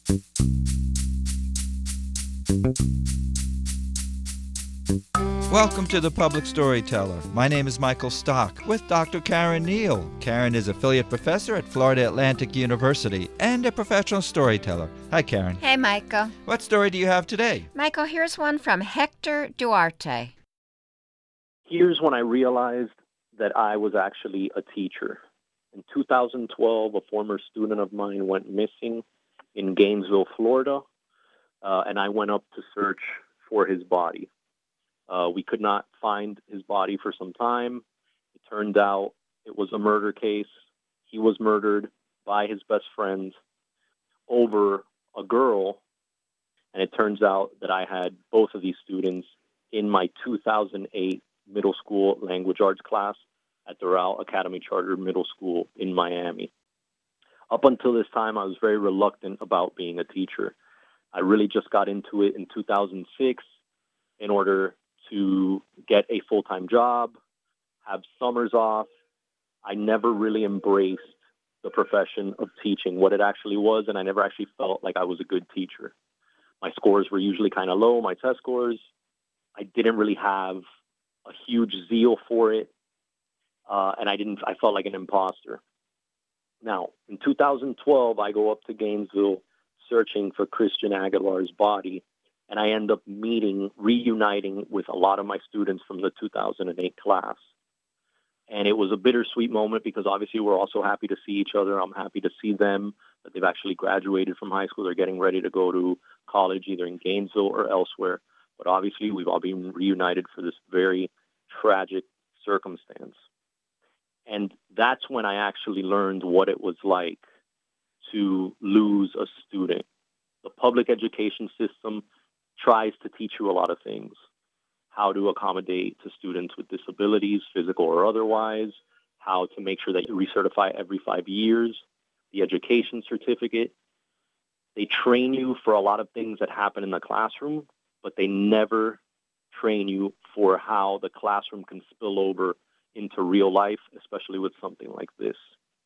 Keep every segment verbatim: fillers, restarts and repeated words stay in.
Welcome to The Public Storyteller. My name is Michael Stock with Doctor Karen Neal. Karen is affiliate professor at Florida Atlantic University and a professional storyteller. Hi, Karen. Hey, Michael. What story do you have today? Michael, here's one from Hector Duarte. Here's when I realized that I was actually a teacher. In two thousand twelve, a former student of mine went missing in Gainesville, Florida, uh, and I went up to search for his body. Uh, we could not find his body for some time. It turned out it was a murder case. He was murdered by his best friend over a girl, and it turns out that I had both of these students in my two thousand eight middle school language arts class at the Doral Academy Charter Middle School in Miami. Up until this time, I was very reluctant about being a teacher. I really just got into it in two thousand six in order to get a full-time job, have summers off. I never really embraced the profession of teaching, what it actually was, and I never actually felt like I was a good teacher. My scores were usually kind of low, my test scores. I didn't really have a huge zeal for it, uh, and I didn't. I felt like an imposter. Now, in two thousand twelve, I go up to Gainesville searching for Christian Aguilar's body, and I end up meeting, reuniting with a lot of my students from the two thousand eight class. And it was a bittersweet moment because obviously we're also happy to see each other. I'm happy to see them, that they've actually graduated from high school. They're getting ready to go to college, either in Gainesville or elsewhere. But obviously we've all been reunited for this very tragic circumstance. And that's when I actually learned what it was like to lose a student. The public education system tries to teach you a lot of things. How to accommodate to students with disabilities, physical or otherwise, how to make sure that you recertify every five years, the education certificate. They train you for a lot of things that happen in the classroom, but they never train you for how the classroom can spill over into real life, especially with something like this.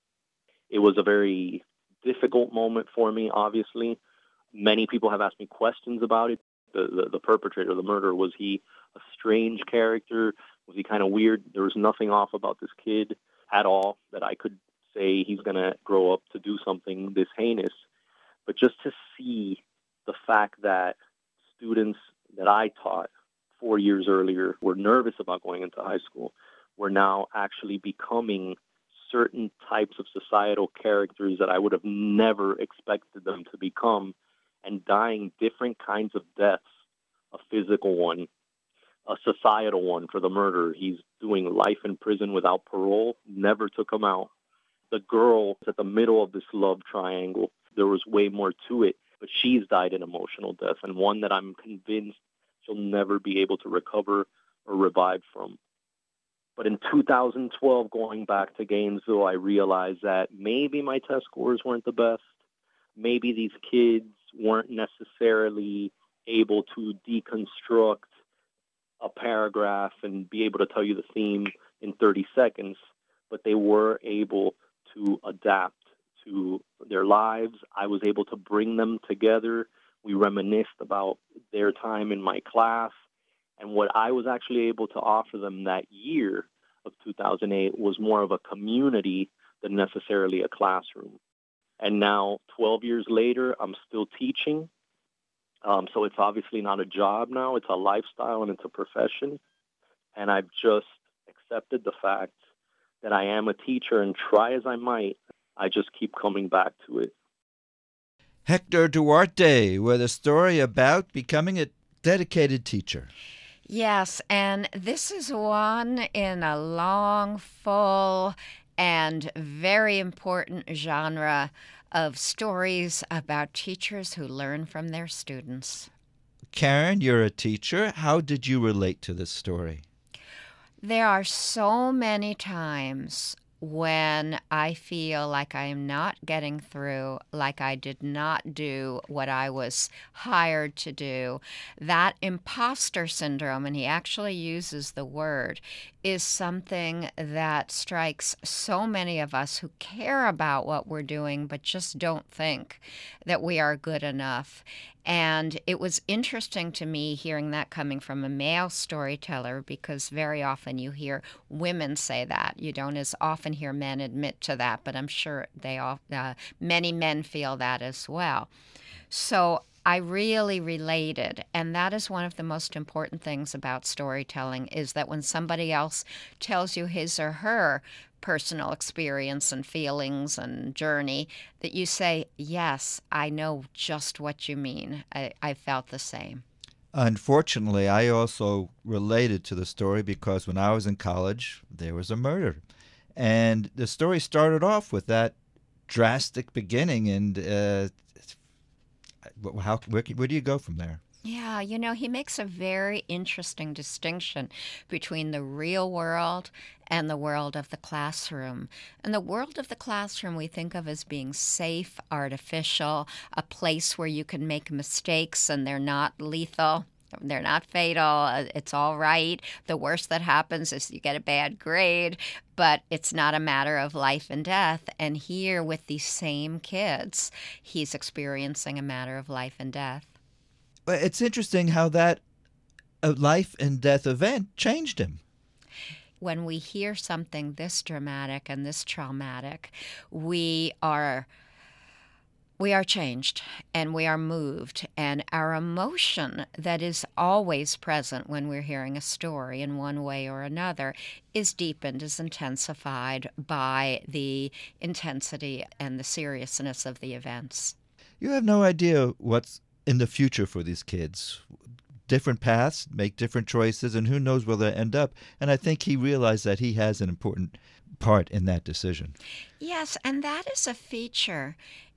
It was a very difficult moment for me, obviously. Many people have asked me questions about it. The, the, the perpetrator, the murderer, was he a strange character? Was he kind of weird? There was nothing off about this kid at all that I could say he's going to grow up to do something this heinous. But just to see the fact that students that I taught four years earlier were nervous about going into high school, were now actually becoming certain types of societal characters that I would have never expected them to become, and dying different kinds of deaths, a physical one, a societal one for the murderer. He's doing life in prison without parole, never to come out. The girl is at the middle of this love triangle. There was way more to it, but she's died an emotional death, and one that I'm convinced she'll never be able to recover or revive from. But in two thousand twelve, going back to Gainesville, I realized that maybe my test scores weren't the best. Maybe these kids weren't necessarily able to deconstruct a paragraph and be able to tell you the theme in thirty seconds, but they were able to adapt to their lives. I was able to bring them together. We reminisced about their time in my class, and what I was actually able to offer them that year of two thousand eight was more of a community than necessarily a classroom. And now, twelve years later, I'm still teaching. Um, so it's obviously not a job now. It's a lifestyle and it's a profession. And I've just accepted the fact that I am a teacher, and try as I might, I just keep coming back to it. Hector Duarte with a story about becoming a dedicated teacher. Yes, and this is one in a long, full, and very important genre of stories about teachers who learn from their students. Karen, you're a teacher. How did you relate to this story? There are so many times when I feel like I am not getting through, like I did not do what I was hired to do. That imposter syndrome, and he actually uses the word, is something that strikes so many of us who care about what we're doing but just don't think that we are good enough. And it was interesting to me hearing that coming from a male storyteller, because very often you hear women say that. You don't as often hear men admit to that, but I'm sure they all, uh, many men feel that as well. So I really related, and that is one of the most important things about storytelling, is that when somebody else tells you his or her personal experience and feelings and journey, that you say, yes, I know just what you mean. I, I felt the same. Unfortunately, I also related to the story because when I was in college, there was a murder. And the story started off with that drastic beginning, and uh, how where, where do you go from there? Yeah, you know, he makes a very interesting distinction between the real world and the world of the classroom. And the world of the classroom we think of as being safe, artificial, a place where you can make mistakes and they're not lethal. They're not fatal. It's all right. The worst that happens is you get a bad grade, but it's not a matter of life and death. And here with these same kids, he's experiencing a matter of life and death. Well, it's interesting how that uh, life and death event changed him. When we hear something this dramatic and this traumatic, we are we are changed and we are moved, and our emotion that is always present when we're hearing a story in one way or another is deepened, is intensified by the intensity and the seriousness of the events. You have no idea what's in the future for these kids. Different paths, make different choices, and who knows where they end up. And I think he realized that he has an important part in that decision. Yes, and that is a feature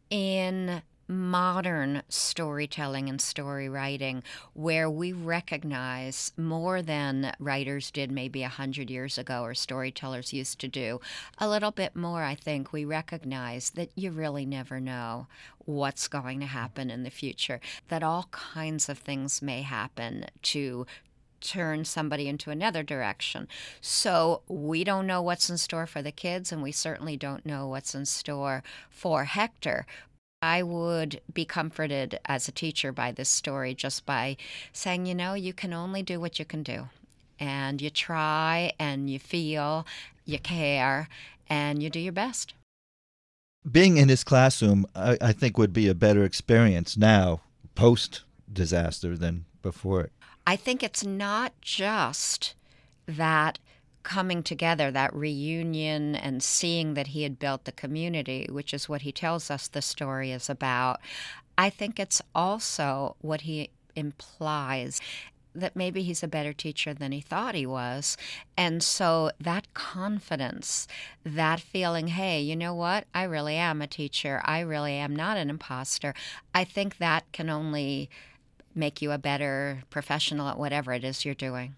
in modern storytelling and story writing, where we recognize more than writers did maybe a hundred years ago or storytellers used to do. A little bit more, I think, we recognize that you really never know what's going to happen in the future, that all kinds of things may happen to turn somebody into another direction. So we don't know what's in store for the kids, and we certainly don't know what's in store for Hector. I would be comforted as a teacher by this story just by saying, you know, you can only do what you can do. And you try and you feel, you care, and you do your best. Being in his classroom, I, I think, would be a better experience now, post-disaster, than before it. I think it's not just that coming together, that reunion, and seeing that he had built the community, which is what he tells us the story is about. I think it's also what he implies, that maybe he's a better teacher than he thought he was. And so that confidence, that feeling, hey, you know what? I really am a teacher. I really am not an imposter. I think that can only make you a better professional at whatever it is you're doing.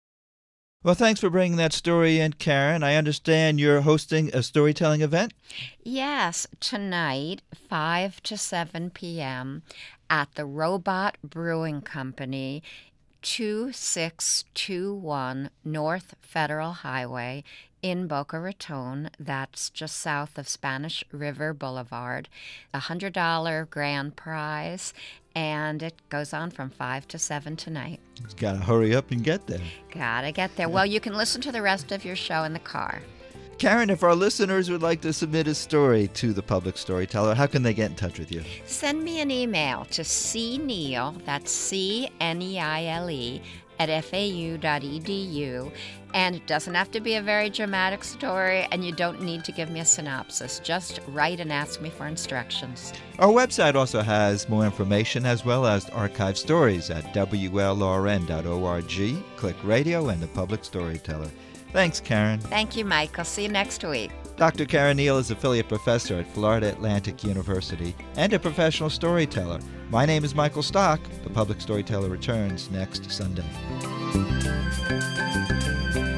Well, thanks for bringing that story in, Karen. I understand you're hosting a storytelling event? Yes, tonight, five to seven p.m. at the Robot Brewing Company, two six two one North Federal Highway in Boca Raton. That's just south of Spanish River Boulevard. A one hundred dollars grand prize, and it goes on from five to seven tonight. You've got to hurry up and get there. Gotta get there. Well, you can listen to the rest of your show in the car. Karen, if our listeners would like to submit a story to the Public Storyteller, how can they get in touch with you? Send me an email to cneile, that's C N E I L E, at F A U dot E D U. And it doesn't have to be a very dramatic story, and you don't need to give me a synopsis. Just write and ask me for instructions. Our website also has more information as well as archived stories at W L R N dot org. Click Radio and the Public Storyteller. Thanks, Karen. Thank you, Michael. See you next week. Doctor Karen Neal is affiliate professor at Florida Atlantic University and a professional storyteller. My name is Michael Stock. The Public Storyteller returns next Sunday.